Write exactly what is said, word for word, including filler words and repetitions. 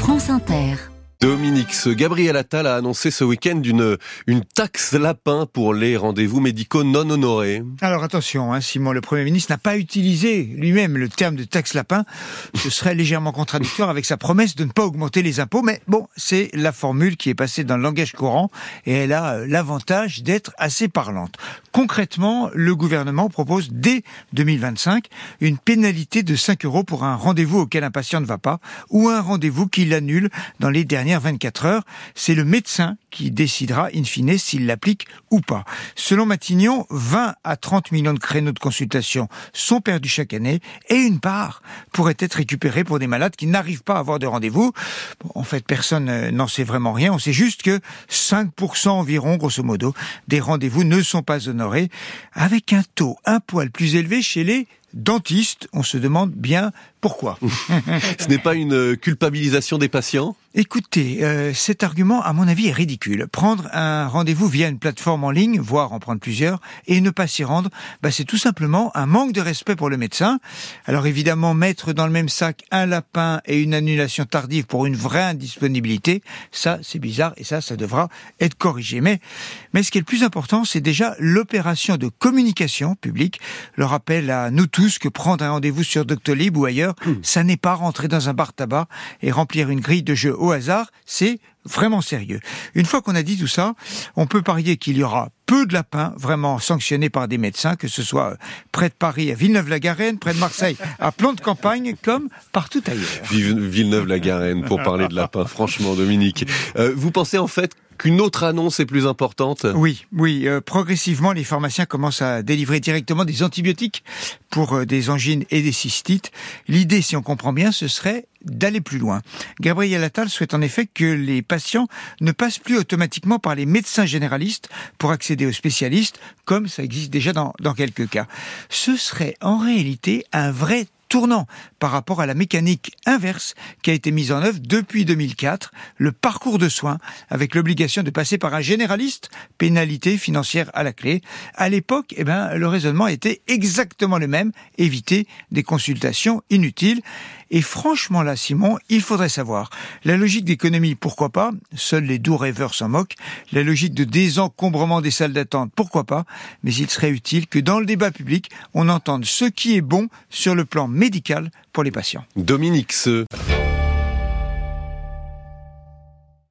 France Inter. Dominique, ce Gabriel Attal a annoncé ce week-end une, une taxe lapin pour les rendez-vous médicaux non honorés. Alors attention, hein, Simon, le Premier ministre n'a pas utilisé lui-même le terme de taxe lapin. Ce serait légèrement contradictoire avec sa promesse de ne pas augmenter les impôts. Mais bon, c'est la formule qui est passée dans le langage courant et elle a euh, l'avantage d'être assez parlante. Concrètement, le gouvernement propose dès deux mille vingt-cinq une pénalité de cinq euros pour un rendez-vous auquel un patient ne va pas ou un rendez-vous qu'il annule dans les dernières vingt-quatre heures. C'est le médecin qui décidera in fine s'il l'applique ou pas. Selon Matignon, vingt à trente millions de créneaux de consultation sont perdus chaque année et une part pourrait être récupérée pour des malades qui n'arrivent pas à avoir de rendez-vous. Bon, en fait, personne n'en sait vraiment rien. On sait juste que cinq pour cent environ, grosso modo, des rendez-vous ne sont pas honorés, avec un taux un poil plus élevé chez les dentistes. On se demande bien pourquoi. Ce n'est pas une culpabilisation des patients ? Écoutez, euh, cet argument, à mon avis, est ridicule. Prendre un rendez-vous via une plateforme en ligne, voire en prendre plusieurs, et ne pas s'y rendre, bah, c'est tout simplement un manque de respect pour le médecin. Alors évidemment, mettre dans le même sac un lapin et une annulation tardive pour une vraie indisponibilité, ça, c'est bizarre, et ça, ça devra être corrigé. Mais, mais ce qui est le plus important, c'est déjà l'opération de communication publique. Le rappel à nous tous que prendre un rendez-vous sur Doctolib ou ailleurs, mmh. ça n'est pas rentrer dans un bar tabac et remplir une grille de jeux au hasard, c'est vraiment sérieux. Une fois qu'on a dit tout ça, on peut parier qu'il y aura peu de lapins vraiment sanctionnés par des médecins, que ce soit près de Paris à Villeneuve-la-Garenne, près de Marseille à Plan-de-Campagne, comme partout ailleurs. Villeneuve-la-Garenne, pour parler de lapins, franchement, Dominique. Euh, vous pensez en fait qu'une autre annonce est plus importante ? Oui, oui. Euh, progressivement, les pharmaciens commencent à délivrer directement des antibiotiques pour euh, des angines et des cystites. L'idée, si on comprend bien, ce serait d'aller plus loin. Gabriel Attal souhaite en effet que les patients ne passent plus automatiquement par les médecins généralistes pour accéder aux spécialistes, comme ça existe déjà dans, dans quelques cas. Ce serait en réalité un vrai tournant par rapport à la mécanique inverse qui a été mise en œuvre depuis deux mille quatre, le parcours de soins avec l'obligation de passer par un généraliste, pénalité financière à la clé. À l'époque, eh ben, le raisonnement était exactement le même, éviter des consultations inutiles. Et franchement là, Simon, il faudrait savoir. La logique d'économie, pourquoi pas ? Seuls les doux rêveurs s'en moquent. La logique de désencombrement des salles d'attente, pourquoi pas ? Mais il serait utile que dans le débat public, on entende ce qui est bon sur le plan médical pour les patients. Dominique, ce...